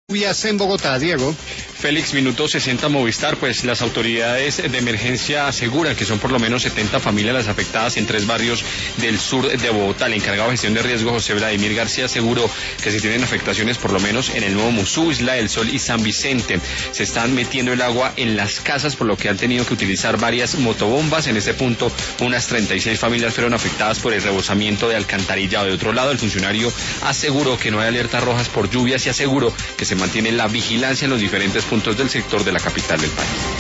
Lluvias en Bogotá, Diego. Félix, minuto 60 Movistar, pues las autoridades de emergencia aseguran que son por lo menos 70 familias las afectadas en 3 barrios del sur de Bogotá. El encargado de gestión de riesgo, José Vladimir García, aseguró que se tienen afectaciones por lo menos en el Nuevo Musú, Isla del Sol y San Vicente. Se están metiendo el agua en las casas, por lo que han tenido que utilizar varias motobombas. En este punto, unas 36 familias fueron afectadas por el rebosamiento de alcantarillado. De otro lado, el funcionario aseguró que no hay alertas rojas por lluvias y aseguró que se mantiene la vigilancia en los diferentes puntos del sector de la capital del país.